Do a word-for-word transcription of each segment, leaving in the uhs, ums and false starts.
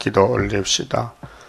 기도 올립시다.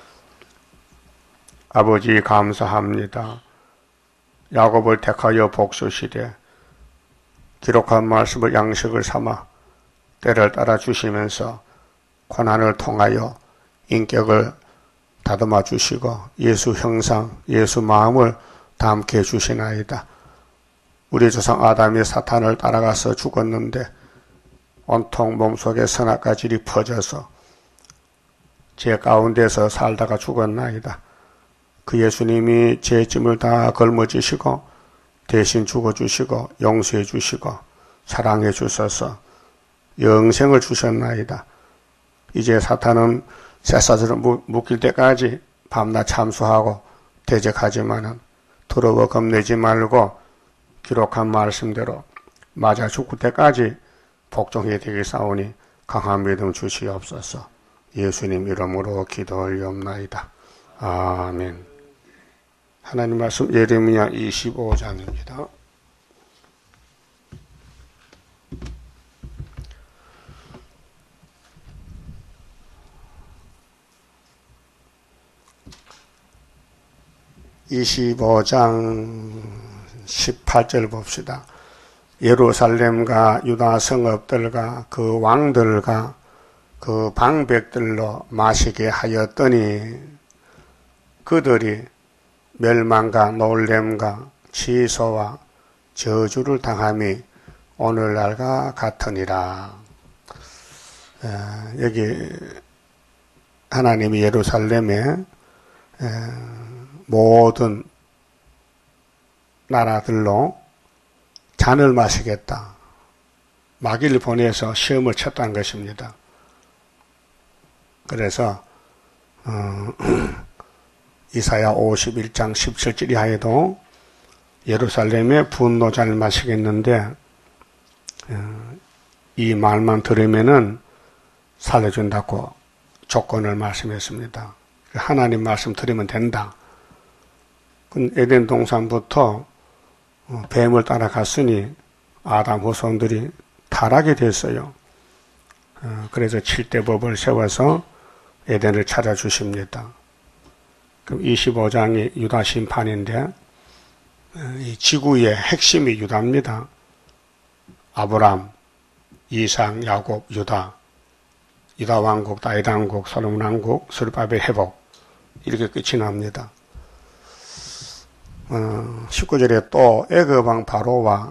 아버지 감사합니다. 야곱을 택하여 복수시되 기록한 말씀을 양식을 삼아 때를 따라 주시면서 고난을 통하여 인격을 다듬어 주시고 예수 형상, 예수 마음을 담게 해주시나이다. 우리 조상 아담이 사탄을 따라가서 죽었는데 온통 몸속에 선악과질이 퍼져서 죄 가운데서 살다가 죽었나이다. 그 예수님이 죄 짐을 다 걸머지시고 대신 죽어주시고 용서해 주시고 사랑해 주셔서 영생을 주셨나이다. 이제 사탄은 쇠사슬을 묶일 때까지 밤낮 참수하고 대적하지만은 두려워 겁내지 말고 기록한 말씀대로 맞아 죽을 때까지 복종해야 되겠사오니 강한 믿음 주시옵소서. 예수님 이름으로 기도 올리옵나이다. 아멘. 하나님 말씀 예레미야 이십오 장입니다. 이십오 장 십팔 절 봅시다. 예루살렘과 유다 성읍들과 그 왕들과 그 방백들로 마시게 하였더니 그들이 멸망과 놀램과 취소와 저주를 당함이 오늘날과 같으니라. 여기 하나님이 예루살렘에 모든 나라들로 잔을 마시겠다. 마귀를 보내서 시험을 쳤다는 것입니다. 그래서 어, 이사야 오십일 장 십칠 절 이하에도 예루살렘에 분노잔을 마시겠는데 어, 이 말만 들으면은 살려준다고 조건을 말씀했습니다. 하나님 말씀 들으면 된다. 에덴 동산부터 뱀을 따라갔으니 아담 후손들이 타락이 됐어요. 그래서 칠대 법을 세워서 에덴을 찾아주십니다. 그럼 이십오 장이 유다 심판인데 이 지구의 핵심이 유다입니다. 아브람, 이삭, 야곱, 유다, 유다 왕국, 다윗 왕국, 솔로몬 왕국, 스룹바벨 회복 이렇게 끝이 납니다. 어, 십구 절에 또 애굽 왕 바로와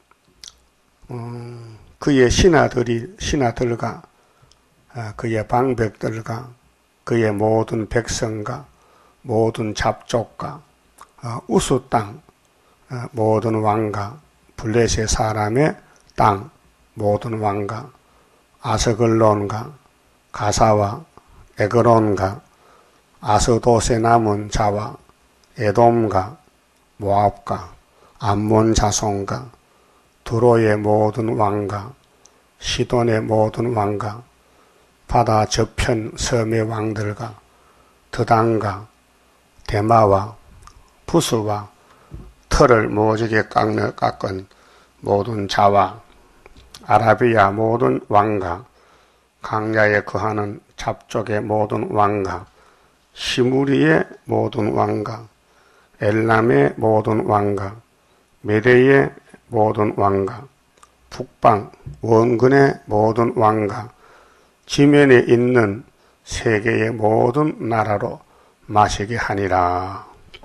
어, 그의 신하들이 신하들과 어, 그의 방백들과 그의 모든 백성과 모든 잡족과 어, 우수 땅 어, 모든 왕과 블레셋 사람의 땅 모든 왕과 아스글론과 가사와 에그론과 아스돗에 남은 자와 에돔과 모압과 암몬 자손과 두로의 모든 왕과 시돈의 모든 왕과 바다 저편 섬의 왕들과 드단과 대마와 부스와 털을 모지게 깎는 깎은 모든 자와 아라비아 모든 왕과 강야에 거하는 잡족의 모든 왕과 시무리의 모든 왕과 엘람의 모든 왕과 메대의 모든 왕과 북방 원근의 모든 왕과 지면에 있는 세계의 모든 나라로 마시게 하니라.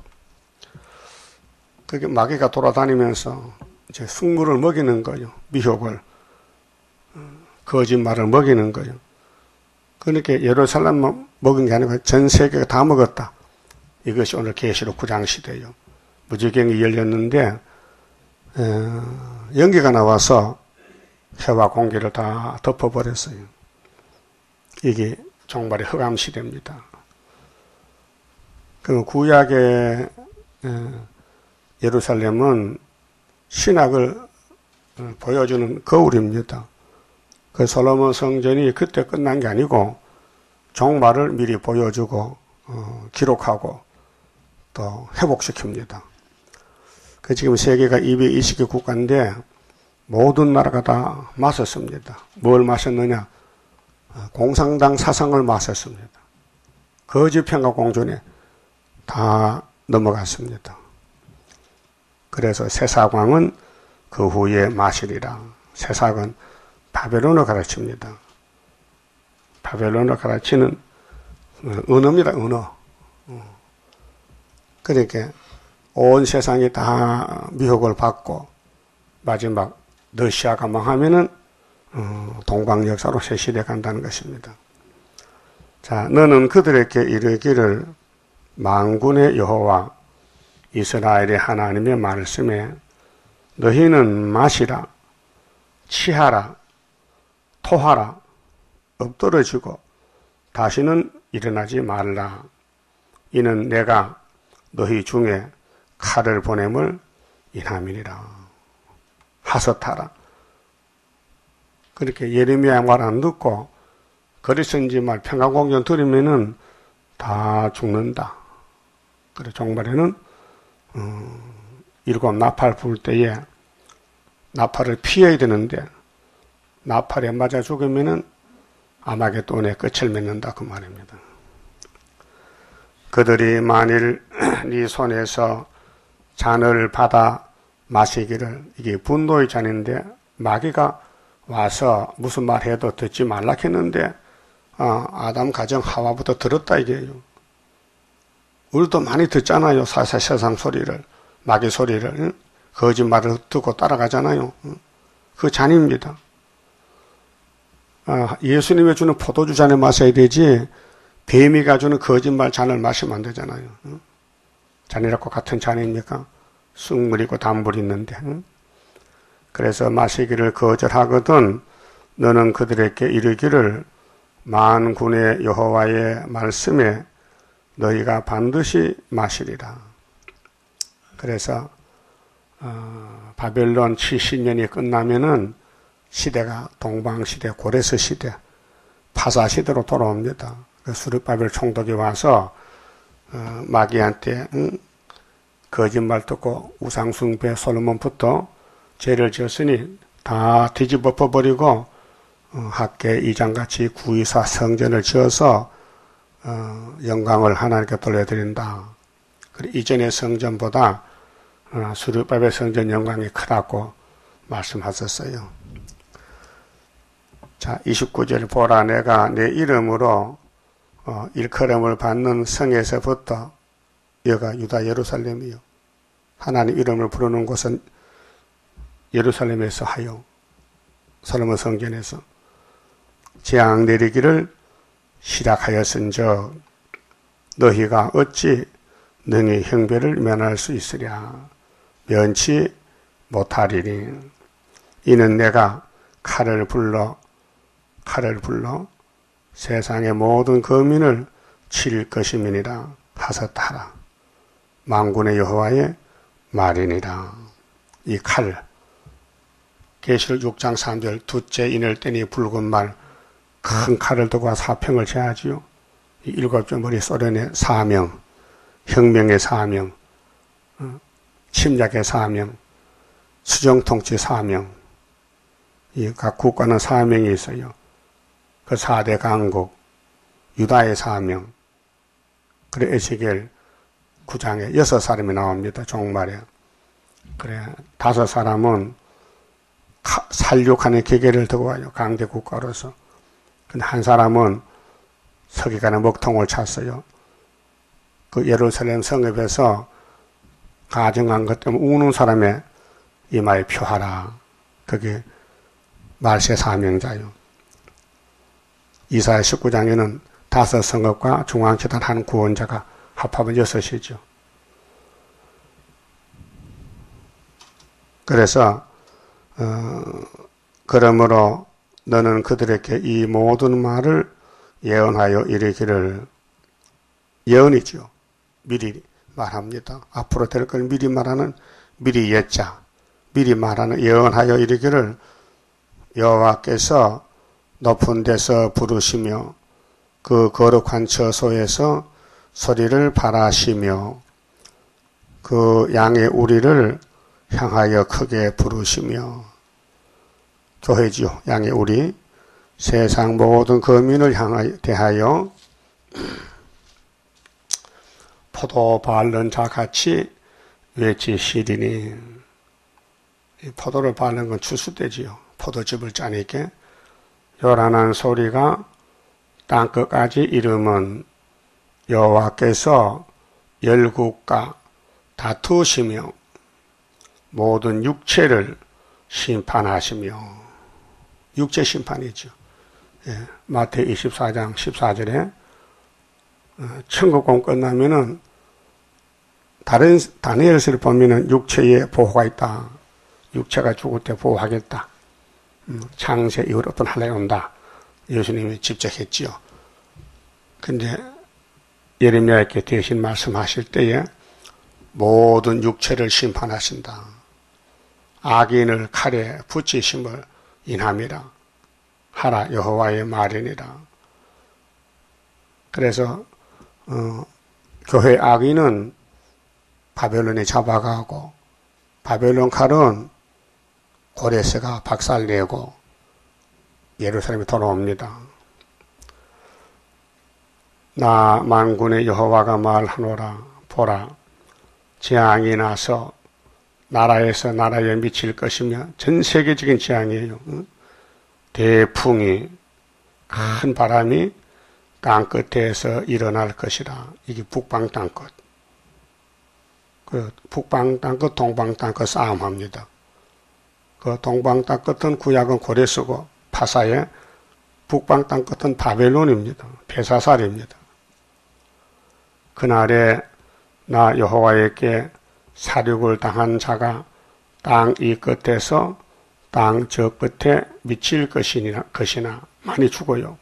그게 마귀가 돌아다니면서 이제 숙물을 먹이는 거예요. 미혹을 거짓말을 먹이는 거예요. 그러니까 예루살렘만 먹은 게 아니고 전 세계가 다 먹었다. 이것이 오늘 계시록 구 장 시대예요. 무지경이 열렸는데 어, 연기가 나와서 해와 공기를 다 덮어버렸어요. 이게 종말의 흑암 시대입니다. 그 구약의 어, 예루살렘은 신학을 어, 보여주는 거울입니다. 그 솔로몬 성전이 그때 끝난 게 아니고 종말을 미리 보여주고 어, 기록하고 또 회복시킵니다. 그 지금 세계가 이백이십 개 국가인데 모든 나라가 다 마셨습니다. 뭘 마셨느냐? 공산당 사상을 마셨습니다. 거짓 평가 공존에 다 넘어갔습니다. 그래서 새사광은 그 후에 마시리라. 새사광은 바벨론을 가르칩니다. 바벨론을 가르치는 언어입니다. 언어. 그러니까 온 세상이 다 미혹을 받고 마지막 러시아가 망하면은 동방 역사로 새 시대 간다는 것입니다. 자, 너는 그들에게 이르기를 만군의 여호와 이스라엘의 하나님의 말씀에 너희는 마시라, 취하라, 토하라, 엎드러지고 다시는 일어나지 말라. 이는 내가 너희 중에 칼을 보냄을 인함이니라. 하섯하라. 그렇게 예레미야 말 안 듣고 거리선지 말 평강공전 들으면은 다 죽는다. 그래 종말에는 음, 일곱 나팔 불 때에 나팔을 피해야 되는데 나팔에 맞아 죽으면은 아마겟돈의 끝을 맺는다 그 말입니다. 그들이 만일 네 손에서 잔을 받아 마시기를, 이게 분노의 잔인데 마귀가 와서 무슨 말 해도 듣지 말라 했는데 아, 아담 가정 하와부터 들었다 이게요. 우리도 많이 듣잖아요. 사사 세상 소리를, 마귀 소리를, 응? 거짓말을 듣고 따라가잖아요. 응? 그 잔입니다. 아, 예수님이 주는 포도주 잔을 마셔야 되지 뱀이 가주는 거짓말 잔을 마시면 안 되잖아요. 응? 잔이라고 같은 잔입니까? 쑥물 있고 단물 있는데. 응? 그래서 마시기를 거절하거든 너는 그들에게 이르기를 만군의 여호와의 말씀에 너희가 반드시 마시리라. 그래서 어, 바벨론 칠십 년이 끝나면은 시대가 동방시대, 고레스 시대, 파사 시대로 돌아옵니다. 그 수르바벨 총독이 와서 어, 마귀한테 응? 거짓말 듣고 우상숭배 솔로몬부터 죄를 지었으니 다 뒤집어 버리고 어, 학계 이장같이 구이사 성전을 지어서 어, 영광을 하나님께 돌려드린다. 그리고 이전의 성전보다 어, 수르바벨 성전 영광이 크다고 말씀하셨어요. 자, 이십구 절 보라 내가 내 이름으로 어, 일컬음을 받는 성에서부터 여가 유다 예루살렘이요. 하나님 이름을 부르는 곳은 예루살렘에서 하여 솔로몬 성전에서 재앙 내리기를 시작하였은즉 너희가 어찌 능히 형벌을 면할 수 있으랴. 면치 못하리니 이는 내가 칼을 불러 칼을 불러 세상의 모든 거민을 칠 것임이니라 하셨다라. 만군의 여호와의 말이니라. 이 칼, 계시록 육 장 삼 절 두째 인을 떼니 붉은 말, 큰 칼을 두고 사평을 제하지요. 이 일곱 점 머리 소련의 사명, 혁명의 사명, 침략의 사명, 수정통치 사명, 이 각 국가는 사명이 있어요. 그 사대 강국, 유다의 사명, 그래 에스겔 구 장에 여섯 사람이 나옵니다. 종말에. 그래 다섯 사람은 카, 살육하는 기계를 두고 와요. 강대 국가로서. 근데 한 사람은 서기관의 먹통을 찼어요. 그 예루살렘 성읍에서 가정한 것 때문에 우는 사람의 이마에 표하라. 그게 말세 사명자요. 이사야 십구 장에는 다섯 성읍과 중앙재단 한 구원자가 합하면 여섯이죠. 그래서 어, 그러므로 너는 그들에게 이 모든 말을 예언하여 이르기를, 예언이죠. 미리 말합니다. 앞으로 될 걸 미리 말하는 미리 예자, 미리 말하는 예언하여 이르기를 여호와께서 높은 데서 부르시며 그 거룩한 처소에서 소리를 발하시며 그 양의 우리를 향하여 크게 부르시며, 교회지요. 양의 우리 세상 모든 거민을 향하여 대하여 포도 바른 자 같이 외치시리니. 이 포도를 바른 건 추수되지요. 포도즙을 짜니까 요란한 소리가 땅끝까지 이르면 여호와께서 열국과 다투시며 모든 육체를 심판하시며. 육체 심판이죠. 예, 마태복음 이십사 장 십사 절에 천국공 끝나면은 다른 다니엘서를 보면은 육체에 보호가 있다. 육체가 죽을 때 보호하겠다. 음, 창세 이후로 어떤 한날이 온다. 예수님이 직접 했지요. 근데 예레미야에게 대신 말씀하실 때에 모든 육체를 심판하신다. 악인을 칼에 붙이심을 인함이라. 하라 여호와의 말이니라. 그래서 어, 교회 악인은 바벨론에 잡아가고 바벨론 칼은 고레스가 박살내고 예루살렘에 돌아옵니다. 나 만군의 여호와가 말하노라. 보라, 재앙이 나서 나라에서 나라에 미칠 것이며 전 세계적인 재앙이에요. 대풍이, 큰 바람이 땅끝에서 일어날 것이라. 이게 북방 땅끝. 그 북방 땅끝, 동방 땅끝 싸움합니다. 그 동방 땅끝은 구약은 고레스고 파사에, 북방 땅끝은 바벨론입니다. 폐사살입니다. 그날에 나 여호와에게 사륙을 당한 자가 땅 이 끝에서 땅 저 끝에 미칠 것이나, 것이나 많이 죽어요.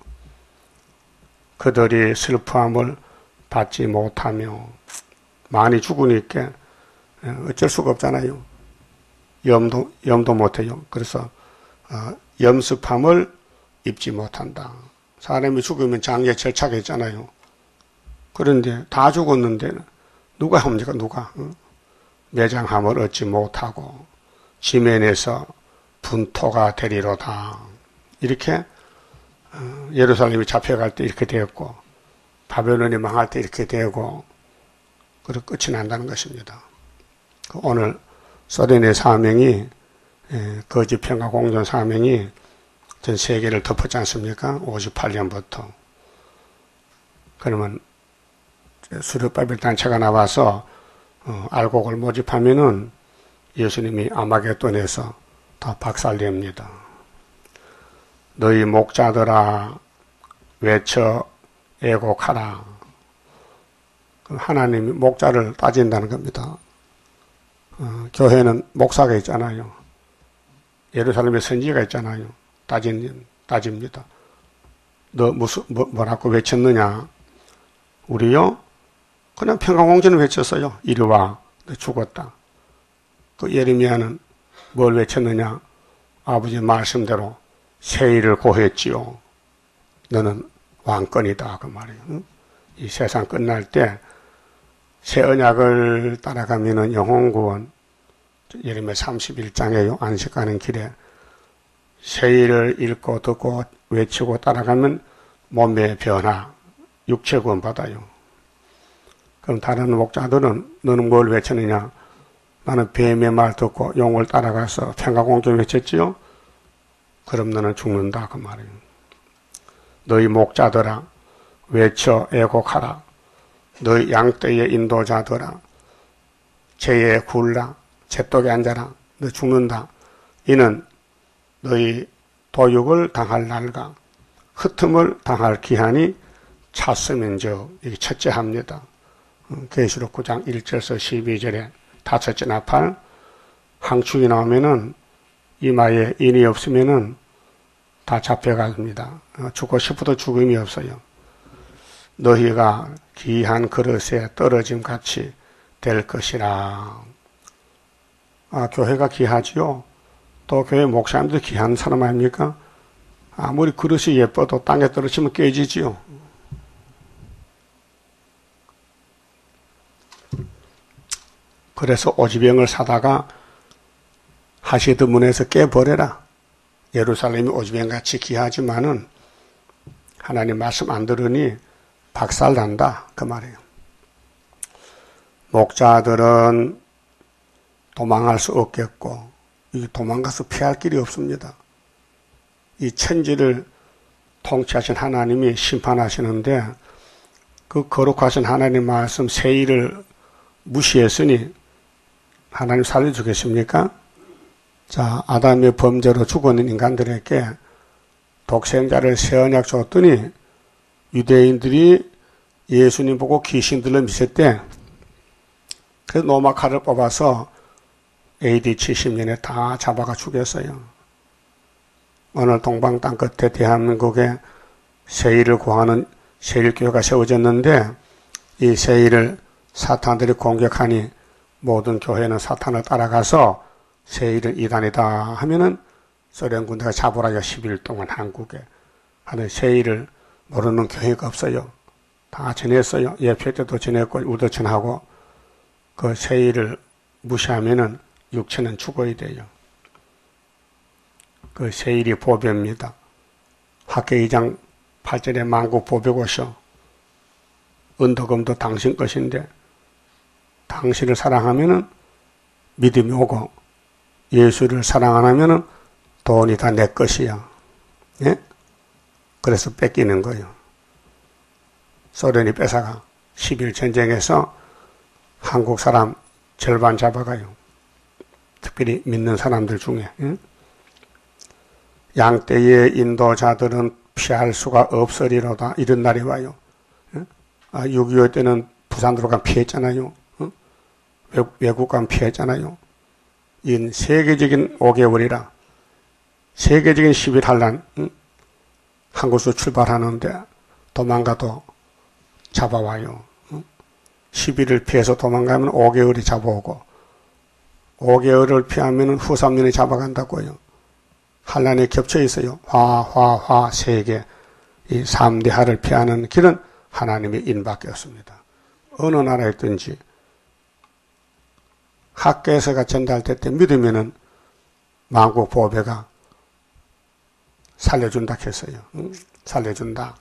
그들이 슬퍼함을 받지 못하며. 많이 죽으니까 어쩔 수가 없잖아요. 염도, 염도 못해요. 그래서 어, 염습함을 입지 못한다. 사람이 죽으면 장례 절차가 있잖아요. 그런데 다 죽었는데 누가 합니까? 누가? 어? 매장함을 얻지 못하고 지면에서 분토가 되리로다. 이렇게 어, 예루살렘이 잡혀갈 때 이렇게 되었고 바벨론이 망할 때 이렇게 되고 그리고 끝이 난다는 것입니다. 오늘 소련의 사명이, 거짓 평화 공존 사명이 전 세계를 덮었지 않습니까? 오십팔 년부터. 그러면 수렵바벨 단체가 나와서 어, 알곡을 모집하면은 예수님이 아마겟돈에서 다 박살냅니다. 너희 목자들아 외쳐 애곡하라. 하나님이 목자를 따진다는 겁니다. 어, 교회는 목사가 있잖아요. 예루살렘에 선지가 있잖아요. 따진, 따집니다. 너 무슨, 뭐, 뭐라고 외쳤느냐? 우리요? 그냥 평강공전을 외쳤어요. 이리 와. 너 죽었다. 그 예레미야는 뭘 외쳤느냐? 아버지 말씀대로 세일을 고했지요. 너는 왕권이다. 그 말이에요. 응? 이 세상 끝날 때 새 언약을 따라가면은 영혼구원, 예레미야 삼십일 장에요. 안식하는 길에 세일을 읽고 듣고 외치고 따라가면 몸의 변화, 육체 구원 받아요. 그럼 다른 목자들은 너는 뭘 외쳤느냐? 나는 뱀의 말 듣고 용을 따라가서 평강공전 외쳤지요? 그럼 너는 죽는다. 그 말이에요. 너희 목자들아 외쳐 애곡하라. 너희 양떼의 인도자들아 재에 굴라. 재독에 앉아라. 너 죽는다. 이는 너희 도육을 당할 날과 흩음을 당할 기한이 찼으면즉. 이게 첫째 합니다. 계시록 구 장 일 절에서 십이 절에 다섯째 나팔 항축이 나오면은 이마에 인이 없으면은 다 잡혀갑니다. 죽고 싶어도 죽음이 없어요. 너희가 귀한 그릇에 떨어짐 같이 될 것이라. 아, 교회가 귀하지요. 또 교회 목사님도 귀한 사람 아닙니까? 아무리 그릇이 예뻐도 땅에 떨어지면 깨지지요. 그래서 오지병을 사다가 하시드 문에서 깨버려라. 예루살렘이 오지병같이 귀하지만은 하나님 말씀 안 들으니 박살난다. 그 말이에요. 목자들은 도망할 수 없겠고, 이 도망가서 피할 길이 없습니다. 이 천지를 통치하신 하나님이 심판하시는데, 그 거룩하신 하나님 말씀 세일을 무시했으니 하나님 살려주겠습니까? 자, 아담의 범죄로 죽어있는 인간들에게 독생자를 새 언약 줬더니 유대인들이 예수님 보고 귀신들로 미쳤대. 그래서 노마칼을 뽑아서 에이디 칠십 년에 다 잡아가 죽였어요. 오늘 동방 땅 끝에 대한민국에 세일을 구하는 세일교회가 세워졌는데, 이 세일을 사탄들이 공격하니 모든 교회는 사탄을 따라가서 세일은 이단이다 하면은 소련 군대가 잡으라고 십 일 동안 한국에 하는 세일을 모르는 교회가 없어요. 다 지냈어요. 예표 때도 지냈고 우도천하고. 그 세일을 무시하면은 육체는 죽어야 돼요. 그 세일이 보배입니다. 학계 이 장 팔 절에 만국 보배고쇼. 은도금도 당신 것인데 당신을 사랑하면은 믿음이 오고, 예수를 사랑 안 하면은 돈이 다 내 것이야. 예? 그래서 뺏기는 거예요. 소련이 뺏어가. 십일 전쟁에서 한국 사람 절반 잡아가요. 특별히 믿는 사람들 중에. 예? 양떼의 인도자들은 피할 수가 없으리로다. 이런 날이 와요. 예? 아, 육이오 때는 부산으로 간 피했잖아요. 어? 외국, 외국 간 피했잖아요. 이 세계적인 오 개월이라 세계적인 십일 한란, 응? 한국에서 출발하는데 도망가도 잡아와요. 응? 십 일을 피해서 도망가면 오 개월이 잡아오고, 오 개월을 피하면 후 삼 년에 잡아간다고요. 한란이 겹쳐 있어요. 화, 화, 화, 세 개. 이 삼 대 하를 피하는 길은 하나님의 인밖에 없습니다. 어느 나라에 있든지 학계에서가 전달될 때 믿으면은 만국 보배가 살려준다 했어요. 응? 살려준다.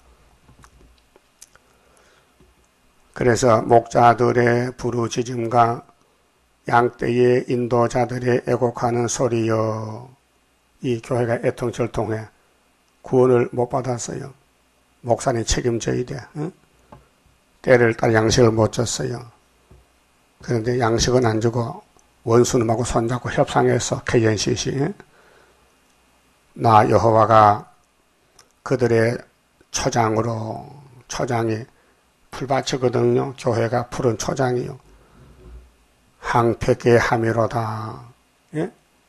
그래서 목자들의 부르짖음과 양떼의 인도자들의 애곡하는 소리여, 이 교회가 애통절통해 구원을 못 받았어요. 목사님 책임져야 돼. 응? 때를 따라 양식을 못 줬어요. 그런데 양식은 안 주고 원수놈하고 손잡고 협상해서 케이엔씨씨, 나 여호와가 그들의 초장으로, 초장이 풀밭이거든요. 교회가 푸른 초장이요. 항폐계 함이로다. 예?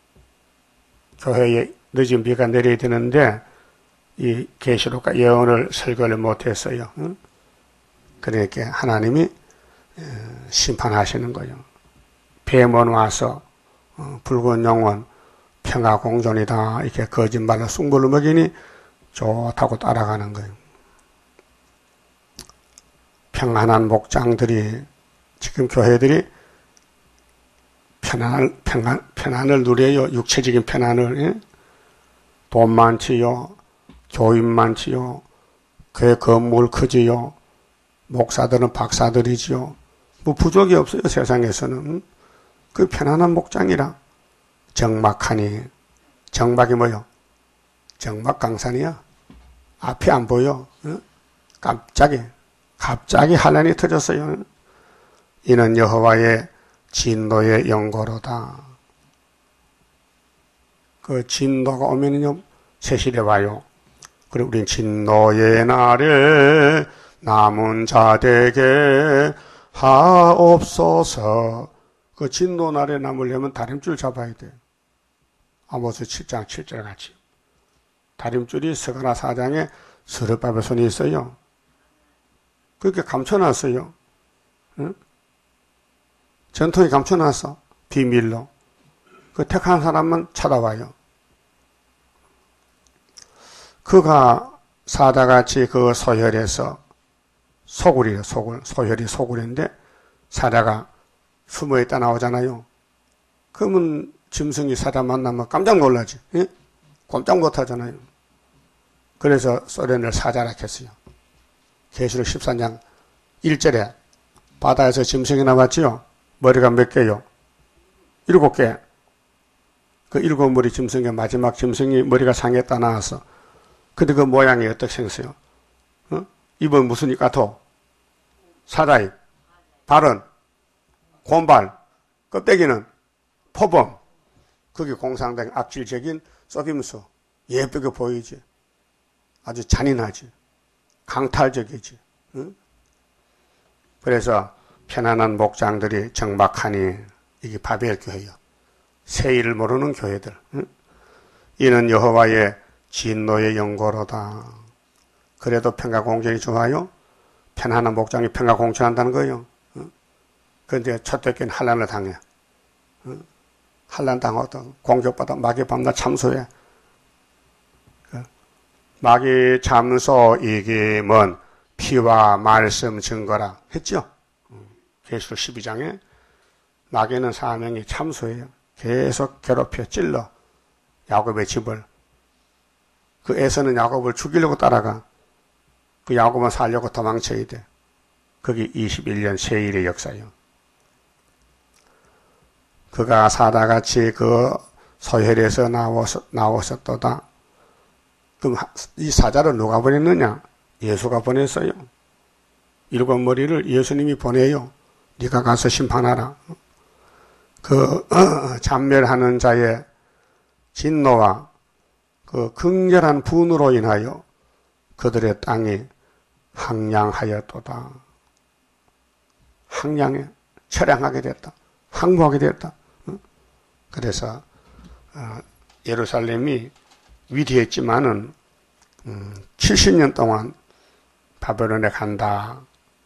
교회에 늦은 비가 내려야 되는데 이 계시록과 예언을 설교를 못했어요. 응? 그러니까 하나님이 심판하시는 거예요. 뱀은 와서 어, 붉은 영혼 평화 공존이다 이렇게 거짓말로 숭불을 먹이니 좋다고 따라가는 거예요. 평안한 목장들이, 지금 교회들이 편안을, 평안, 편안을 누려요. 육체적인 편안을. 예? 돈 많지요. 교인 많지요. 교회 건물 크지요. 목사들은 박사들이지요. 뭐 부족이 없어요. 세상에서는. 그 편안한 목장이라. 정막하니. 정막이 뭐요? 정막강산이야. 앞이 안 보여. 어? 갑자기 갑자기 환란이 터졌어요. 이는 여호와의 진노의 영고로다. 그 진노가 오면은요, 세실에 와요. 그리고 우린 진노의 날에 남은 자되게 하옵소서. 그 진노 날에 남으려면 다림줄 잡아야 돼요. 아모스 칠 장 칠 절 같이. 다림줄이 스가랴 사 장에 스룹바벨 손이 있어요. 그렇게 감춰놨어요. 응? 전통이 감춰놨어. 비밀로. 그 택한 사람만 찾아와요. 그가 사자같이 그 소혈에서, 소굴이에요. 소굴. 소혈이 소굴인데 사자가 숨어있다 나오잖아요. 그러면 짐승이 사자 만나면 깜짝 놀라지. 예? 꼼짝 못하잖아요. 그래서 소련을 사자라 했어요. 계시록 십삼 장 일 절에 바다에서 짐승이 나왔지요. 머리가 몇 개요? 일곱 개. 그 일곱 머리 짐승의 마지막 짐승이 머리가 상에다 나와서. 근데 그 모양이 어떻게 생겼어요? 어? 입은 무슨 입 같아? 사자입. 발은 곰발. 껍데기는 포범. 그게 공상된 악질적인 썩임수. 예쁘게 보이지. 아주 잔인하지. 강탈적이지. 응? 그래서 편안한 목장들이 정박하니 이게 바벨 교회요. 세일을 모르는 교회들. 응? 이는 여호와의 진노의 연고로다. 그래도 평가 공정이 좋아요? 편안한 목장이 평가 공정한다는 거예요. 응? 그런데 초대교회는 환란을 당해. 응? 환란 당하고 공격받아 마귀 밤낮 참소해. 마귀 참소 이김은 피와 말씀 증거라 했죠. 계시록 십이 장에 마귀는 사명이 참소해요. 계속 괴롭혀 찔러 야곱의 집을. 그 에서는 야곱을 죽이려고 따라가. 그 야곱은 살려고 도망쳐야 돼. 그게 이십일 년 세일의 역사예요. 그가 사다같이 그 소혈에서 나와서, 나왔었도다. 그럼 이 사자를 누가 보냈느냐? 예수가 보냈어요. 일곱 머리를 예수님이 보내요. 네가 가서 심판하라. 그 어, 잔멸하는 자의 진노와 그 극렬한 분으로 인하여 그들의 땅이 항량하였도다. 항량해, 처량하게 됐다. 항복하게 됐다. 그래서 어, 예루살렘이 위대했지만은 음, 칠십 년 동안 바벨론에 간다.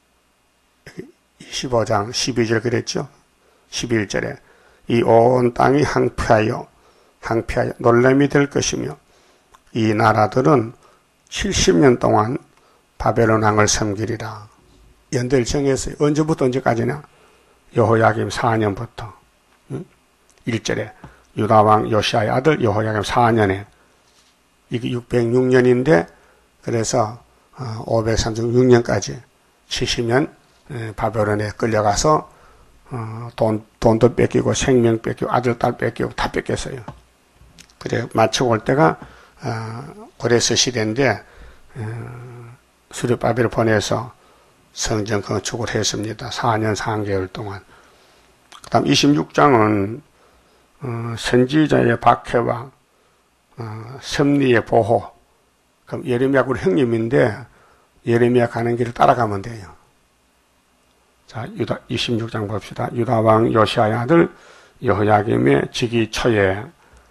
이십오 장 십이 절 그랬죠. 십일 절에 이 온 땅이 황폐하여 황폐하여 놀람이 될 것이며 이 나라들은 칠십 년 동안 바벨론 왕을 섬기리라. 연대를 정했어요. 언제부터 언제까지냐? 여호야김 사 년부터. 응? 일 절에 유다왕 요시아의 아들 여호야김 사 년에 이게 육백육 년인데 그래서 오백삼십육 년까지 칠십 년 바벨론에 끌려가서 돈, 돈도 뺏기고 생명 뺏기고 아들, 딸 뺏기고 다 뺏겼어요. 그래 마치고 올 때가 고레스 시대인데 수르바벨을 보내서 성전 건축을 했습니다. 사 년 삼 개월 동안. 그 다음 이십육 장은 선지자의 박해와 어, 섭리의 보호. 그럼 예레미야가 우리 형님인데 예레미야 가는 길을 따라가면 돼요. 자, 유다 이십육 장 봅시다. 유다 왕 요시아의 아들 여호야김의 즉위 초에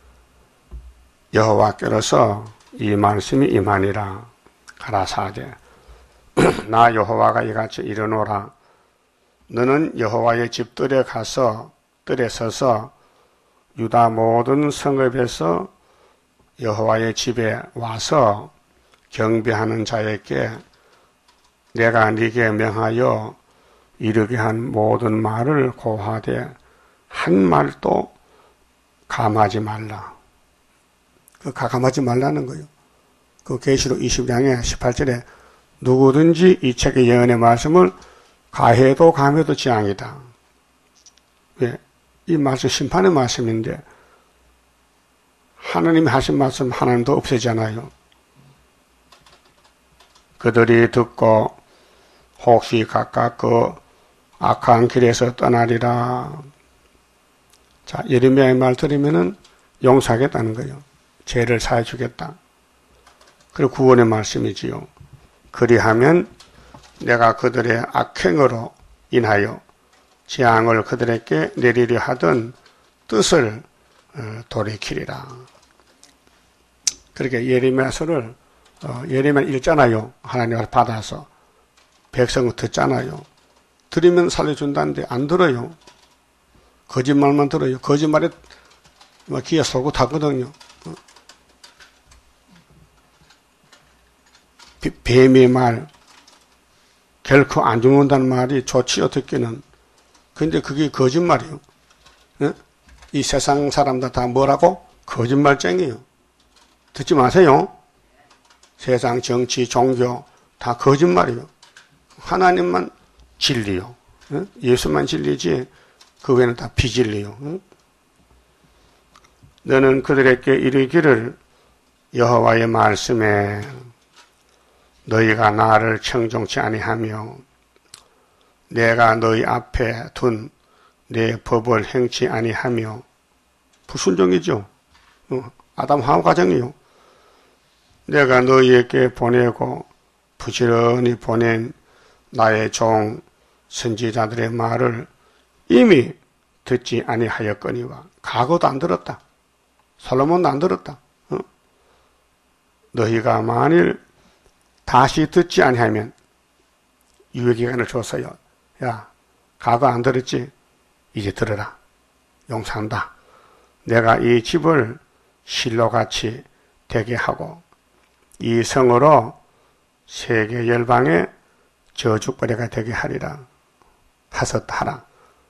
여호와께로서 이 말씀이 임하니라. 가라사대 나 여호와가 이같이 이르노라. 너는 여호와의 집들에 가서 뜰에 서서 유다 모든 성읍에서 여호와의 집에 와서 경배하는 자에게 내가 네게 명하여 이르게 한 모든 말을 고하되 한 말도 감하지 말라. 그 가감하지 말라는 거예요. 그 계시록 이십 장에 십팔 절에 누구든지 이 책의 예언의 말씀을 가해도 감해도 지앙이다. 왜? 이 말씀 심판의 말씀인데 하나님이 하신 말씀 하나님도 없애잖아요. 그들이 듣고 혹시 각각 그 악한 길에서 떠나리라. 자, 예레미야의 말 들으면은 용서하겠다는 거예요. 죄를 사해 주겠다. 그리고 구원의 말씀이지요. 그리하면 내가 그들의 악행으로 인하여 재앙을 그들에게 내리려 하던 뜻을 돌이키리라. 그렇게 예레미야서를 어, 예레미야 읽잖아요. 하나님을 받아서 백성을 듣잖아요. 들으면 살려준다는데 안 들어요. 거짓말만 들어요. 거짓말에 귀에 쏘고 타거든요. 뱀의 말 결코 안 죽는다는 말이 좋지요 듣기는. 근데 그게 거짓말이에요. 네? 이 세상 사람들 다 뭐라고? 거짓말쟁이에요. 듣지 마세요. 세상 정치 종교 다 거짓말이에요. 하나님만 진리요. 네? 예수만 진리지 그 외에는 다 비진리요. 응? 너는 그들에게 이르기를 여호와의 말씀에 너희가 나를 청종치 아니하며 내가 너희 앞에 둔 내 법을 행치 아니하며 불순종이죠. 아담 하와 과정이요. 내가 너희에게 보내고 부지런히 보낸 나의 종 선지자들의 말을 이미 듣지 아니하였거니와. 과거도 안 들었다. 솔로몬도 안 들었다. 어? 너희가 만일 다시 듣지 아니하면 유예기간을 줬어요. 야, 과거 안 들었지? 이제 들어라. 용서한다. 내가 이 집을 실로같이 되게 하고 이 성으로 세계 열방의 저주거리가 되게 하리라. 하셨다.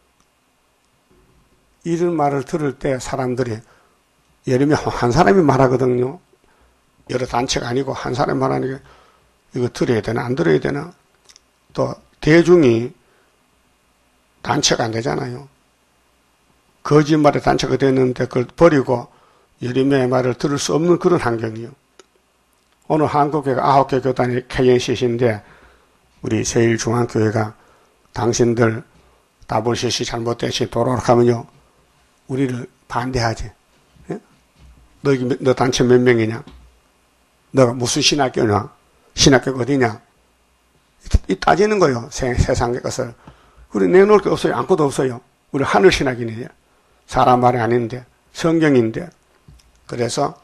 이런 말을 들을 때 사람들이 예를 들면 한 사람이 말하거든요. 여러 단체가 아니고 한 사람이 말하니까 이거 들어야 되나 안 들어야 되나. 또 대중이 단체가 안 되잖아요. 거짓말의 단체가 됐는데 그걸 버리고 예레미야의 말을 들을 수 없는 그런 환경이요. 오늘 한국교회가 아홉 개 교단이 케이엔씨씨인데 우리 세일중앙교회가 당신들 더블유씨씨 잘못되시 돌아오라 하면요. 우리를 반대하지. 예? 너, 너 단체 몇 명이냐? 너가 무슨 신학교냐? 신학교가 어디냐? 이 따지는 거예요. 세, 세상의 것을. 우리 내놓을 게 없어요. 아무것도 없어요. 우리 하늘 신학이네요. 사람 말이 아닌데 성경인데. 그래서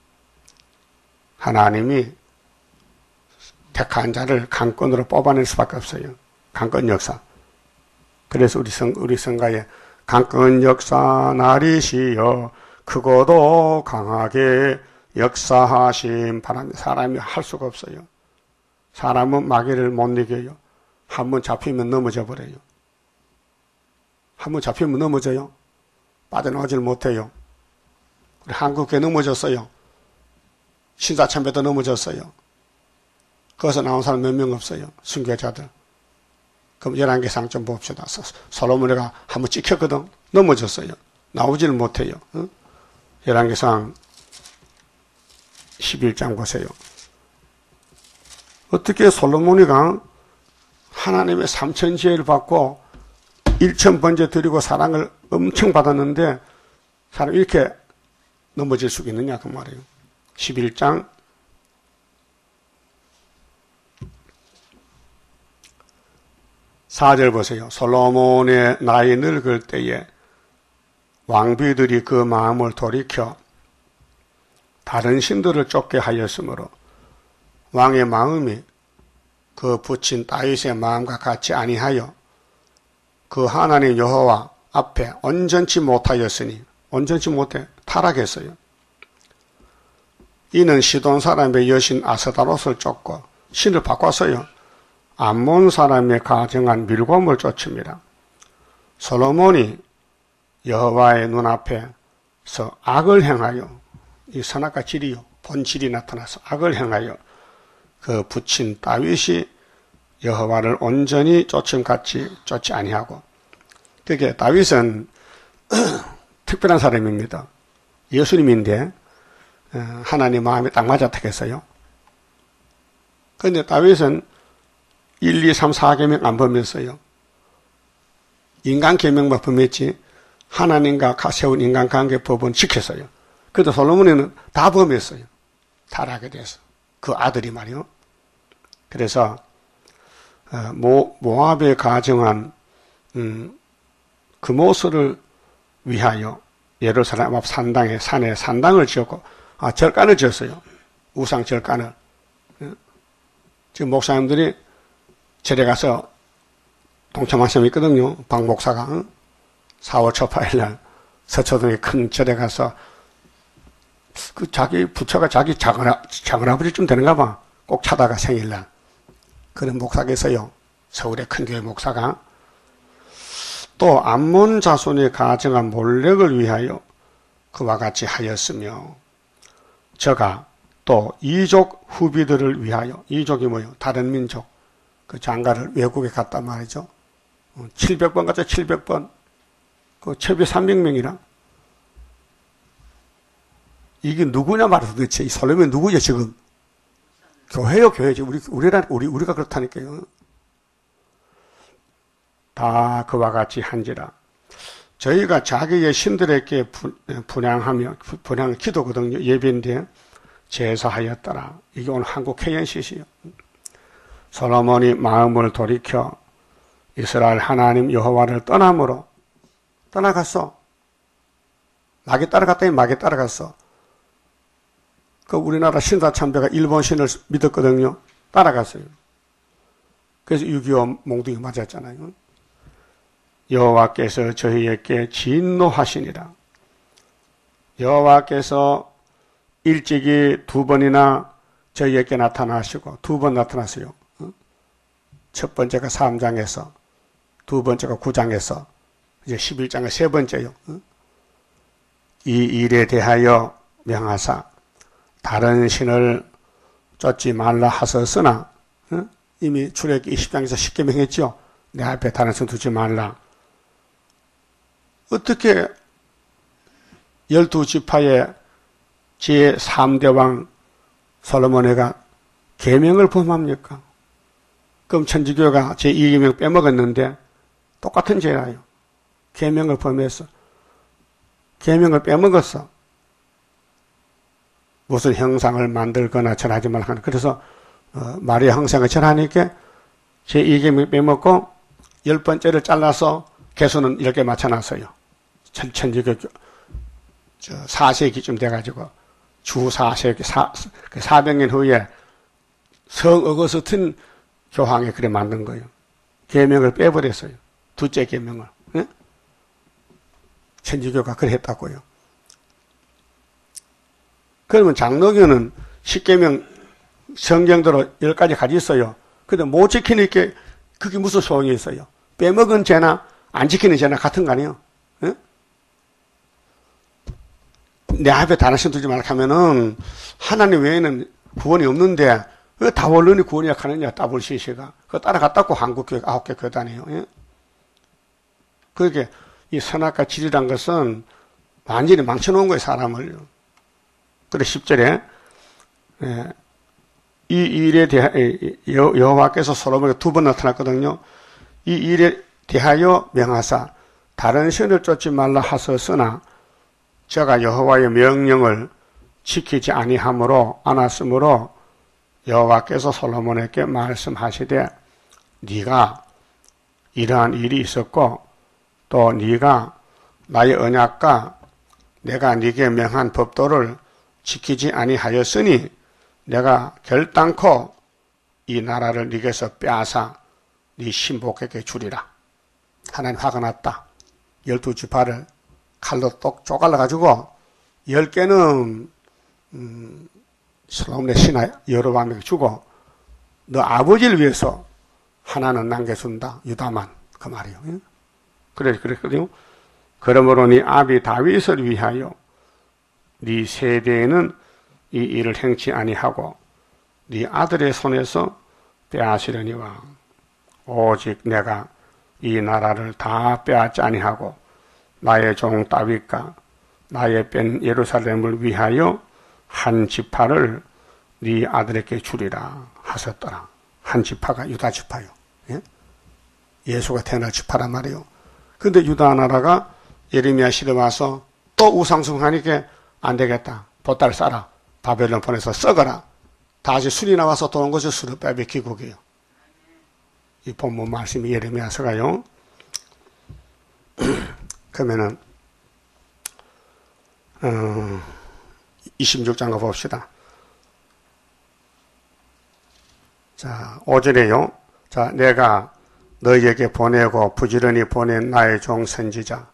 하나님이 택한 자를 강권으로 뽑아낼 수밖에 없어요. 강권 역사. 그래서 우리 성, 우리 성가에 강권 역사 나리시여 크고도 강하게 역사하심 바람. 사람이 할 수가 없어요. 사람은 마귀를 못 이겨요. 한번 잡히면 넘어져 버려요. 한번 잡히면 넘어져요. 빠져나오질 못해요. 우리 한국에 넘어졌어요. 신사참배도 넘어졌어요. 거기서 나온 사람 몇 명 없어요. 순교자들. 그럼 열왕기상 좀 봅시다. 솔로몬이가 한번 찍혔거든. 넘어졌어요. 나오지를 못해요. 어? 열왕기상 십일 장 보세요. 어떻게 솔로몬이가 하나님의 삼천지혜를 받고 일천 번째 드리고 사랑을 엄청 받았는데 사람이 이렇게 넘어질 수 있느냐 그 말이에요. 십일 장 사 절 보세요. 솔로몬의 나이 늙을 때에 왕비들이 그 마음을 돌이켜 다른 신들을 쫓게 하였으므로 왕의 마음이 그 부친 다윗의 마음과 같이 아니하여 그 하나님 여호와 앞에 온전치 못하였으니 온전치 못해 타락했어요. 이는 시돈 사람의 여신 아스다롯을 쫓고 신을 바꿨어요. 암몬 사람의 가정한 밀곰을 쫓습니다. 솔로몬이 여호와의 눈앞에서 악을 행하여 이 선악과 질이요 본질이 나타나서 악을 행하여 그 부친 다윗이 여호와를 온전히 쫓음같이 쫓지 아니하고. 그게 다윗은 특별한 사람입니다. 예수님인데 하나님 마음에 딱 맞아 택했어요. 그런데 다윗은 일, 이, 삼, 사 계명 안 범했어요. 인간 계명만 범했지 하나님과 세운 인간관계 법은 지켰어요. 그런데 솔로몬은 다 범했어요. 타락에 대해서. 그 아들이 말이요. 그래서 모, 모압에 가정한 음, 금오스를 위하여 예루살렘 앞 산당에 산에 산당을 지었고 아, 절간을 지었어요. 우상 절간을. 지금 목사님들이 절에 가서 동참한 사람이 있거든요. 박 목사가 사월 초파일날 서초동에 큰 절에 가서 그 자기 부처가 자기 작은, 작은 아버지쯤 되는가 봐. 꼭 찾아가 생일날. 그런 목사가 있어요. 서울의 큰 교회 목사가. 또 암몬 자손이 가정한 몰렉을 위하여 그와 같이 하였으며 저가 또 이족 후비들을 위하여 이족이 뭐예요? 다른 민족 그 장가를 외국에 갔단 말이죠. 칠백 번 갔죠. 칠백 번. 그 채비 삼백 명이라. 이게 누구냐 말이야 도대체. 이 솔로몬이 누구냐 지금. 교회요 교회지. 우리, 우리라, 우리, 우리가 그렇다니까요. 다 그와 같이 한지라. 저희가 자기의 신들에게 분향하며, 분향 기도거든요. 예배인데, 제사하였더라. 이게 오늘 한국 해연시시요. 솔로몬이 마음을 돌이켜 이스라엘 하나님 여호와를 떠남으로 떠나갔어. 마귀 따라갔더니 마귀 따라갔어. 그 우리나라 신사참배가 일본 신을 믿었거든요. 따라갔어요. 그래서 육이오 몽둥이 맞았잖아요. 여호와께서 저희에게 진노하시니라. 여호와께서 일찍이 두 번이나 저희에게 나타나시고 두 번 나타났어요. 첫 번째가 삼 장에서 두 번째가 구 장에서 이제 십일 장의 세 번째요. 이 일에 대하여 명하사 다른 신을 쫓지 말라 하셨으나 이미 출애굽기 이십 장에서 쉽게 명했죠. 내 앞에 다른 신 두지 말라. 어떻게 열두 지파의 제삼 대 왕 솔로몬이가 계명을 범합니까? 그럼 천주교가 제이 계명 빼먹었는데 똑같은 죄라요. 계명을 범해서 계명을 빼먹었어. 무슨 형상을 만들거나 절하지 말라. 그래서 어, 마리아 형상을 절하니까 제이 계명 빼먹고 열 번째를 잘라서 개수는 이렇게 맞춰놨어요. 천, 천주교 사 세기쯤 돼가지고 주 사 세기 사백 년 후에 성 어거스틴 교황이 그래 만든 거예요. 계명을 빼버렸어요. 둘째 계명을. 네? 천주교가 그래 했다고요. 그러면 장로교는 십계명 성경대로 열 가지 가지고 있어요. 근데 못 지키니까 그게 무슨 소용이 있어요? 빼먹은 죄나 안 지키는 죄나 같은 거 아니에요? 네? 내 앞에 다른 신 두지 말라 하면은 하나님 외에는 구원이 없는데 왜 다원론이 구원이야 하느냐 더블유씨씨가 그거 따라갔다고 한국교회 아홉 개 교단이에요. 예? 그렇게 이 선악과 질이란 것은 완전히 망쳐놓은 거예요 사람을. 그래 십 절에 예, 이 일에 대하 여호와께서 솔로몬에게 두 번 나타났거든요. 이 일에 대하여 명하사 다른 신을 쫓지 말라 하셨으나 저가 여호와의 명령을 지키지 아니하므로 않았으므로 여호와께서 솔로몬에게 말씀하시되 네가 이러한 일이 있었고 또 네가 나의 언약과 내가 네게 명한 법도를 지키지 아니하였으니 내가 결단코 이 나라를 네게서 빼앗아 네 신복에게 주리라. 하나님 화가 났다. 열두 지파를 칼로 똑 쪼갈라가지고 열 개는 음, 솔로몬의 신하 여로보암에게 주고 너 아버지를 위해서 하나는 남겨준다. 유다만 그 말이에요. 예? 그래 그랬거든요. 그러므로 네 아비 다윗을 위하여 네 세대에는 이 일을 행치 아니하고 네 아들의 손에서 빼앗으려니와 오직 내가 이 나라를 다 빼앗지 아니하고 나의 종 다윗과 나의 뺀 예루살렘을 위하여 한 지파를 네 아들에게 주리라 하셨더라. 한 지파가 유다 지파요. 예? 예수가 태어날 지파란 말이에요. 근데 유다 나라가 예레미야 시대 와서 또 우상숭하니까 안 되겠다. 보따리 싸라. 바벨론 보내서 썩어라. 다시 술이 나와서 도는 것이 술을 빼앗기고요. 이 본문 말씀이 예레미야서가요. 그러면은 어, 이십육 장 봅시다. 자, 오 절에요. 자, 내가 너희에게 보내고 부지런히 보낸 나의 종 선지자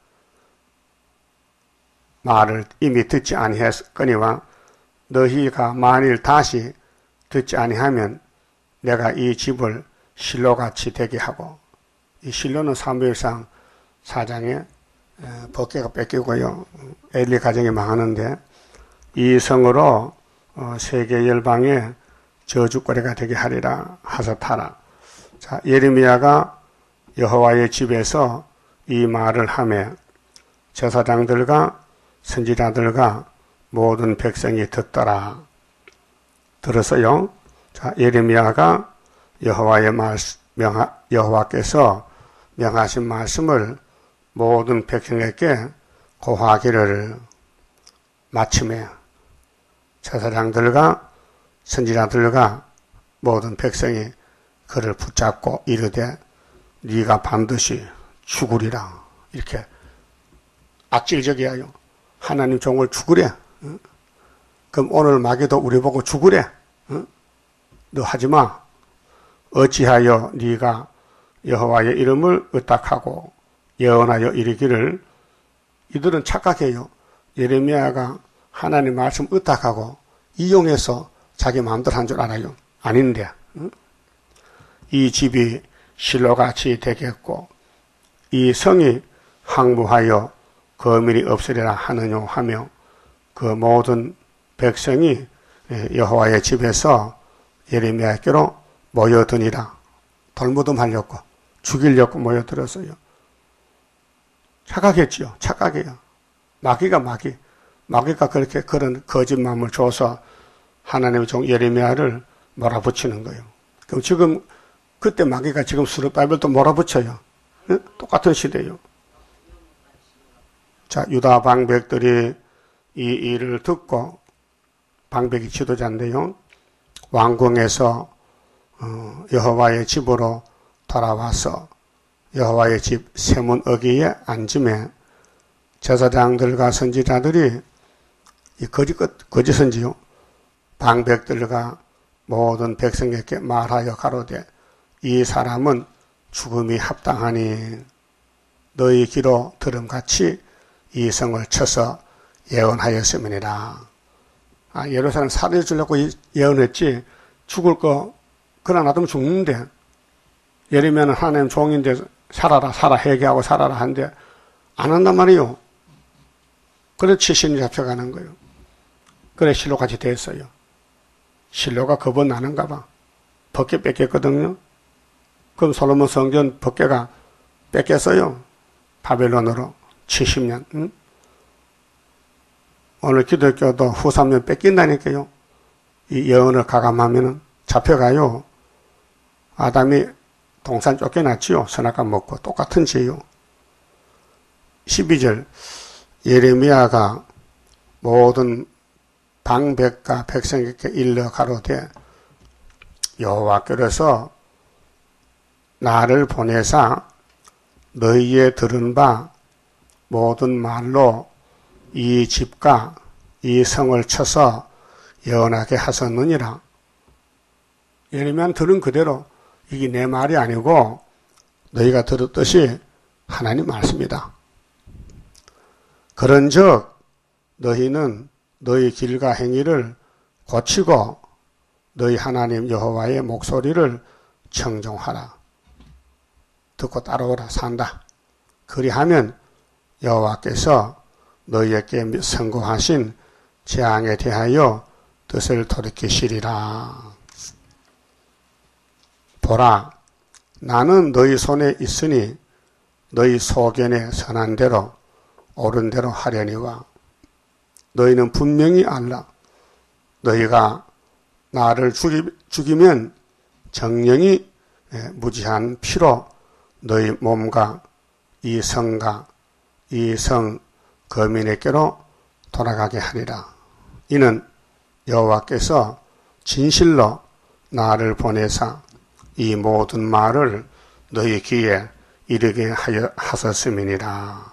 말을 이미 듣지 아니했거니와 너희가 만일 다시 듣지 아니하면 내가 이 집을 실로같이 되게 하고, 이 실로는 사무엘상 사 장에 법궤가 뺏기고요 엘리 가정이 망하는데 이 성으로 세계 열방에 저주거리가 되게 하리라 하셨하라. 자, 예레미야가 여호와의 집에서 이 말을 하며 제사장들과 선지자들과 모든 백성이 듣더라. 들어서요. 자, 예레미야가 여호와의 말씀, 명하, 여호와께서 명하신 말씀을 모든 백성에게 고하기를 마침에 제사장들과 선지자들과 모든 백성이 그를 붙잡고 이르되 네가 반드시 죽으리라. 이렇게 악질적이야요. 하나님 종을 죽으래. 어? 그럼 오늘 마귀도 우리 보고 죽으래. 어? 너 하지마. 어찌하여 네가 여호와의 이름을 의탁하고 예언하여 이르기를. 이들은 착각해요. 예레미야가 하나님 말씀 의탁하고 이용해서 자기 마음대로 한 줄 알아요. 아닌데 어? 이 집이 실로같이 되겠고 이 성이 황무하여 거민이 없으리라 하느뇨 하며 그 모든 백성이 여호와의 집에서 예레미야께로 모여드니라. 돌무덤하려고 죽이려고 모여들었어요. 착각했지요. 착각이에요. 마귀가 마귀. 마귀가 그렇게 그런 거짓 마음을 줘서 하나님의 종 예레미야를 몰아붙이는 거예요. 그럼 지금 그때 마귀가 지금 스룹바벨도 몰아붙여요. 네? 똑같은 시대예요. 자, 유다 방백들이 이 일을 듣고 방백이 지도자인데요. 왕궁에서 어, 여호와의 집으로 돌아와서 여호와의 집 세문 어귀에 앉음에 제사장들과 선지자들이 이 거짓, 거짓은지요. 방백들과 모든 백성에게 말하여 가로되 이 사람은 죽음이 합당하니 너희 귀로 들음같이 이 성을 쳐서 예언하였음이니라. 아, 예루살렘 살해 주려고 예언했지 죽을 거 그러나 놔두면 죽는데 예레미야는 하나님 종인데 살아라 살아 회개하고 살아라 한데 안 한단 말이요. 그래서 치신이 잡혀가는 거예요. 그래 실로같이 됐어요. 실로가 겁은 나는가 봐. 벗개 뺏겼거든요. 그럼 솔로몬 성전 벗개가 뺏겼어요. 바벨론으로 칠십 년. 응? 오늘 기독교도 후 삼 년 뺏긴다니까요. 이 예언을 가감하면 잡혀가요. 아담이 동산 쫓겨났지요. 선악과 먹고 똑같은 죄요. 십이 절 예레미야가 모든 방백과 백성에게 일러 가로되 여호와께서 나를 보내사 너희의 들은 바 모든 말로 이 집과 이 성을 쳐서 예언하게 하셨느니라. 예레미야는 들은 그대로 이게 내 말이 아니고 너희가 들었듯이 하나님 말씀이다. 그런즉 너희는 너희 길과 행위를 고치고 너희 하나님 여호와의 목소리를 청종하라. 듣고 따라오라. 산다. 그리하면 여호와께서 너희에게 선고하신 재앙에 대하여 뜻을 돌이키시리라. 보라, 나는 너희 손에 있으니 너희 소견에 선한 대로 옳은 대로 하려니와 너희는 분명히 알라. 너희가 나를 죽이, 죽이면 정령이 무지한 피로 너희 몸과 이 성과 이 성 거민에게로 돌아가게 하리라. 이는 여호와께서 진실로 나를 보내사 이 모든 말을 너희 귀에 이르게 하여 하셨음이니라.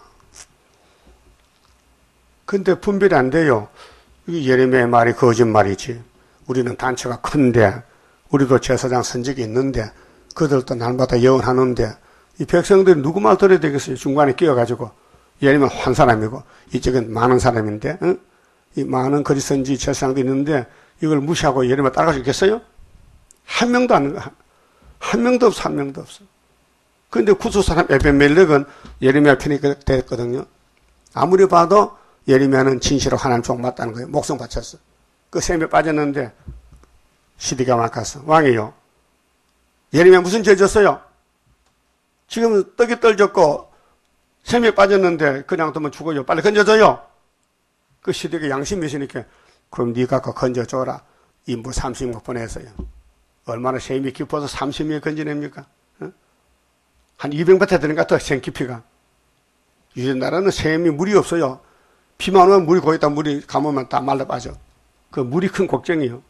근데 분별이 안 돼요. 이 예레미야의 말이 거짓말이지. 우리는 단체가 큰데 우리도 제사장 선직이 있는데 그들도 날마다 예언하는데 이 백성들이 누구 말 들어야 되겠어요? 중간에 끼어가지고 예레미야 한 사람이고 이쪽은 많은 사람인데 응? 이 많은 거짓 선지 제사장도 있는데 이걸 무시하고 예레미야 따라갈 수 있겠어요? 한 명도 안 한 명도 없어 한 명도 없어. 그런데 구수 사람 에벤멜렉은 예레미야 편이 됐거든요. 아무리 봐도 예레미야는 진실로 하나님 종 맞다는 거예요. 목숨 바쳤어. 그 셈에 빠졌는데 시디가 막았어. 왕이요. 예레미야 무슨 죄 졌어요? 지금 떡이 떨졌고 샘에 빠졌는데 그냥 두면 죽어요. 빨리 건져줘요. 그 시댁에 양심이 있으니까 그럼 네가 그 건져줘라. 인부 삼십 명 보냈어요. 얼마나 샘이 깊어서 삼십 명이 건져냅니까? 어? 한 이백 미터 되는 것 같아, 샘 깊이가. 유전나라는 샘이 물이 없어요. 비만 오면 물이 거기다 물이 감으면 다 말라 빠져. 그 물이 큰 걱정이요.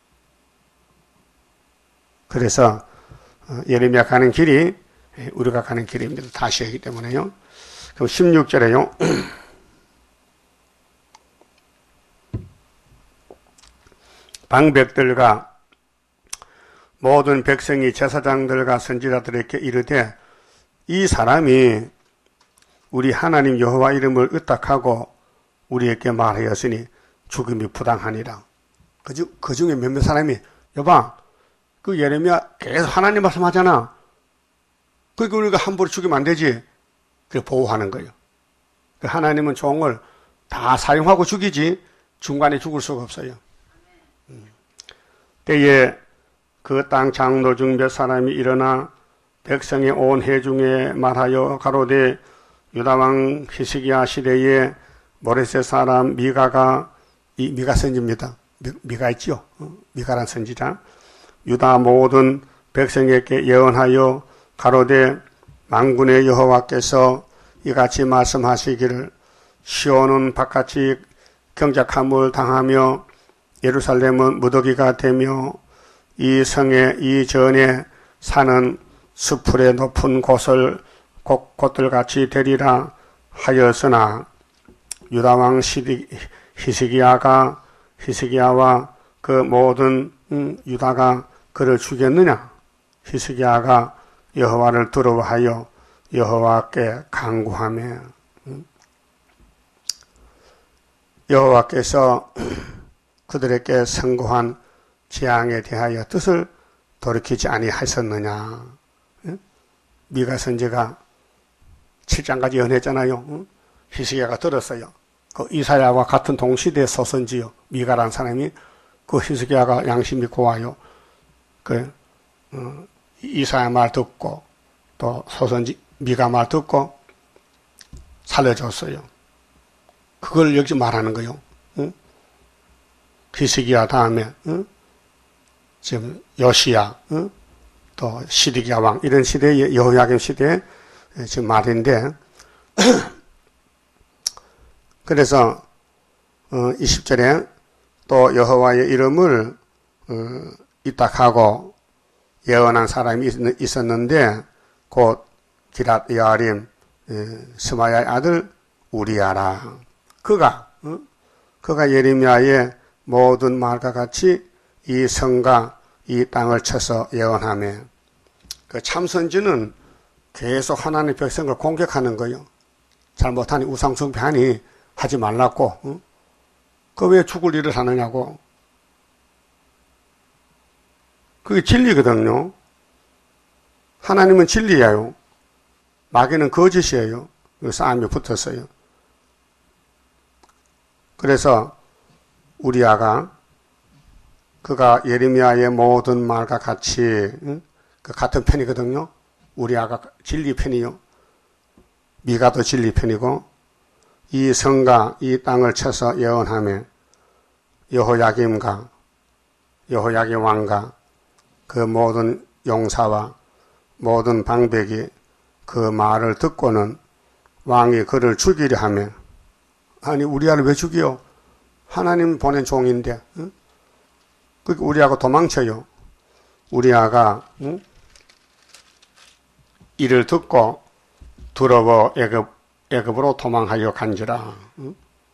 그래서 예레미야 가는 길이 우리가 가는 길입니다. 다시 하기 때문에요. 그럼 십육 절에요. 방백들과 모든 백성이 제사장들과 선지자들에게 이르되 이 사람이 우리 하나님 여호와 이름을 의탁하고 우리에게 말하였으니 죽음이 부당하니라. 그 중에 몇몇 사람이 여봐 그 예레미야 계속 하나님 말씀하잖아. 그러니까 우리가 함부로 죽이면 안 되지. 그래 보호하는 거예요. 하나님은 종을 다 사용하고 죽이지 중간에 죽을 수가 없어요. 음. 때에 그 땅 장로 중 몇 사람이 일어나 백성의 온 회중에 말하여 가로되 유다왕 히스기야 시대에 모레셋 사람 미가가 이 미가 선지입니다. 미, 미가 있죠. 어? 미가란 선지자. 유다 모든 백성에게 예언하여 가로되 만군의 여호와께서 이같이 말씀하시기를 시온은 바깥이 경작함을 당하며 예루살렘은 무더기가 되며 이 성의 이 전에 사는 수풀의 높은 곳을 곳들같이 되리라 하였으나 유다왕 히스기야가 히스기야와 그 모든 음, 유다가 그를 죽였느냐? 히스기야가 여호와를 두려워하여 여호와께 간구하며 음? 여호와께서 그들에게 선고한 재앙에 대하여 뜻을 돌이키지 아니하셨느냐? 음? 미가 선지가 칠 장까지 연했잖아요. 음? 히스기야가 들었어요. 그 이사야와 같은 동시대 소선지요. 미가라는 사람이 그 히스기야가 양심이 고와요. 그 어, 이사야 말 듣고 또 소선지 미가 말 듣고 살려줬어요. 그걸 여기서 말하는 거요. 응? 히스기야 다음에 응? 지금 요시야, 응? 또 시드기야 왕 이런 시대의 여호야김 시대에 지금 말인데 그래서 어, 이십 절에 또 여호와의 이름을 어, 이딱하고 예언한 사람이 있었는데 곧 기랏 여아림 스마야의 아들 우리야라. 그가 어? 그가 예레미야의 모든 말과 같이 이 성과 이 땅을 쳐서 예언하며 그 참선지는 계속 하나님의 백성을 공격하는 거예요. 잘못하니 우상숭배하니 하지 말라고. 어? 그 왜 죽을 일을 하느냐고. 그게 진리거든요. 하나님은 진리예요. 마귀는 거짓이에요. 싸움이 붙었어요. 그래서 우리아가 그가 예레미야의 모든 말과 같이 응? 그 같은 편이거든요. 우리아가 진리 편이요. 미가도 진리 편이고 이 성과 이 땅을 쳐서 예언하며 여호야김과 여호야김 왕과 그 모든 용사와 모든 방백이 그 말을 듣고는 왕이 그를 죽이려 하며 아니 우리아를 왜 죽여? 하나님 보낸 종인데 응? 그러니까 우리아가 도망쳐요. 우리아가 응? 이를 듣고 두려워 애굽 애굽으로 도망하여 간지라. 응?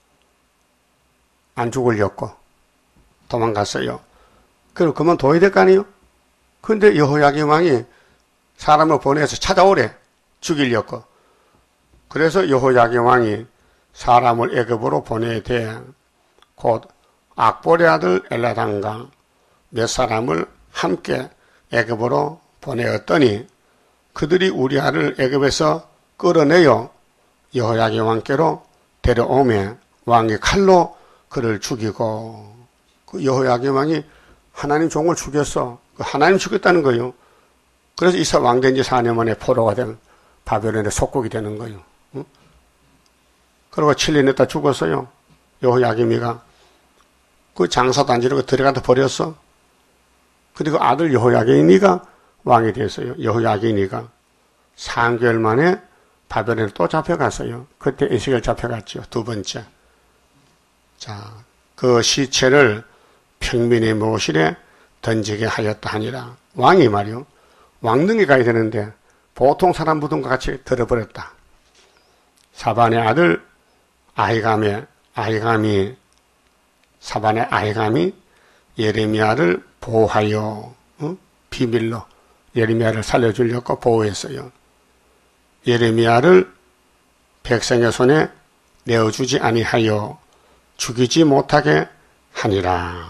안 죽으려고 도망갔어요. 그럼 그만 둬야 될 거 아니에요? 근데 여호야김 왕이 사람을 보내서 찾아오래. 죽이려고. 그래서 여호야김 왕이 사람을 애굽으로 보내야 돼. 곧 악보의 아들 엘라단과 몇 사람을 함께 애굽으로 보내었더니 그들이 우리아를 애굽에서 끌어내요. 여호야김 왕께로 데려오며 왕이 칼로 그를 죽이고 그 여호야김 왕이 하나님 종을 죽였어. 하나님 죽였다는 거예요. 그래서 이스라엘 왕된 지 사 년 만에 포로가 되는 바벨론의 속국이 되는 거예요. 그리고 칠 년 있다 죽었어요. 여호야김이가. 그 장사도 안 지르고 들어가다 버렸어. 그리고 아들 여호야긴이가 왕이 됐어요. 여호야긴이가. 삼 개월 만에 바벨론에 또 잡혀갔어요. 그때 에스겔 잡혀갔죠. 두 번째. 자, 그 시체를 평민의 모실에 던지게 하였다 하니라. 왕이 말이요. 왕릉에 가야 되는데 보통 사람 무덤과 같이 들어버렸다. 사반의 아들 아히감의 아히감이 사반의 아히감이 예레미야를 보호하여 어? 비밀로 예레미야를 살려주려고 보호했어요. 예레미야를 백성의 손에 내어주지 아니하여 죽이지 못하게 하니라.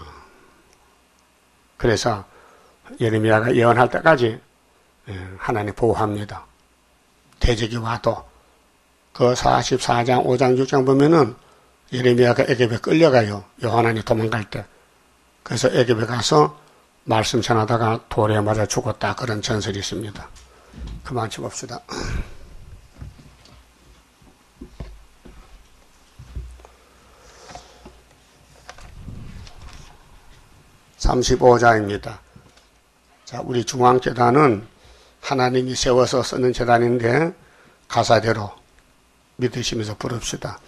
그래서 예레미야가 예언할 때까지 하나님 보호합니다. 대적이 와도 그 사십사 장 오 장 육 장 보면은 예레미야가 애굽에 끌려가요. 요한안이 도망갈 때. 그래서 애굽에 가서 말씀 전하다가 돌에 맞아 죽었다. 그런 전설이 있습니다. 그만 쳐봅시다. 삼십오 장입니다. 자, 우리 중앙재단은 하나님이 세워서 쓰는 재단인데 가사대로 믿으시면서 부릅시다.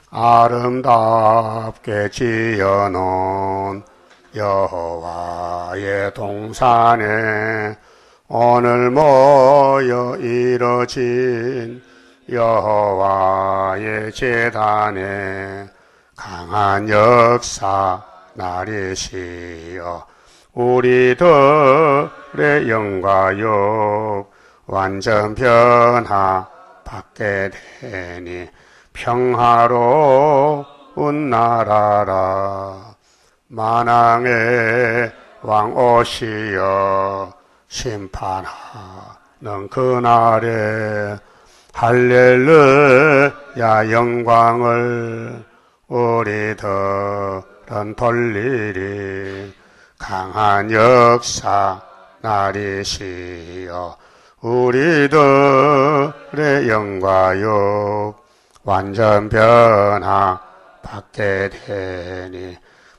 아름답게 지어놓은 여호와의 동산에 오늘 모여 이뤄진 여호와의 제단에 강한 역사 나리시여 우리들의 영과 욕 완전 변화 받게 되니 평화로운 나라라. 만왕의 왕 오시여 심판하는 그날에 할렐루야 영광을 우리들은 돌리리. 강한 역사 나리시여 우리들의 영과 욕 완전 변화 받게 되니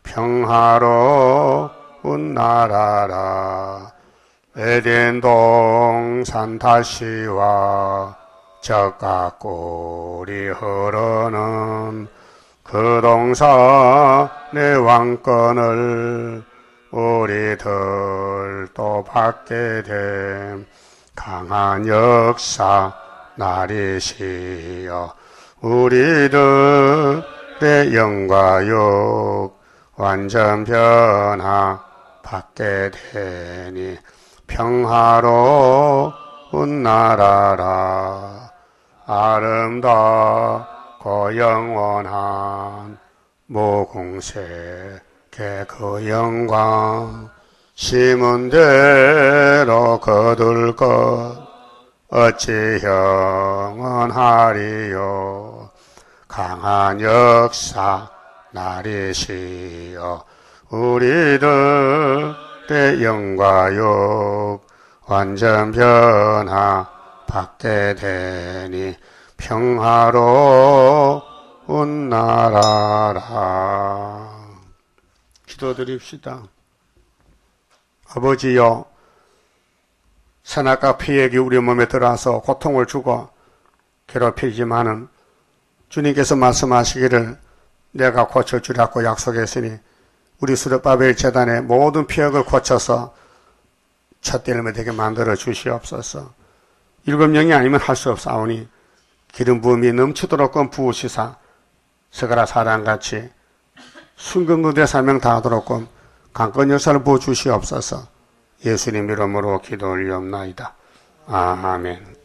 평화로운 나라라. 에덴 동산 다시와 젖과 꿀이 흐르는 그 동산의 왕권을 우리들도 받게 됨. 강한 역사 나리시여 우리들의 영과 욕 완전 변화 받게 되니 평화로운 나라라. 아름답고 영원한 무궁색 그 영광 심은 대로 거둘 것 어찌 영원하리요. 강한 역사 나리시여 우리들의 영과 욕 완전 변화 받게 되니 평화로운 나라라. 기도드립시다. 아버지여, 선악과 피획이 우리 몸에 들어와서 고통을 주고 괴롭히지만은 주님께서 말씀하시기를 내가 고쳐주라고 약속했으니 우리 수렵바벨 재단의 모든 피획을 고쳐서 첫 열매 되게 만들어 주시옵소서. 일곱 명이 아니면 할 수 없사오니 기름 부음이 넘치도록 부으시사 서가라 사랑같이 순금노대 사명 다하도록 강건 역사를 부어주시옵소서. 예수님 이름으로 기도 올리옵나이다. 아멘.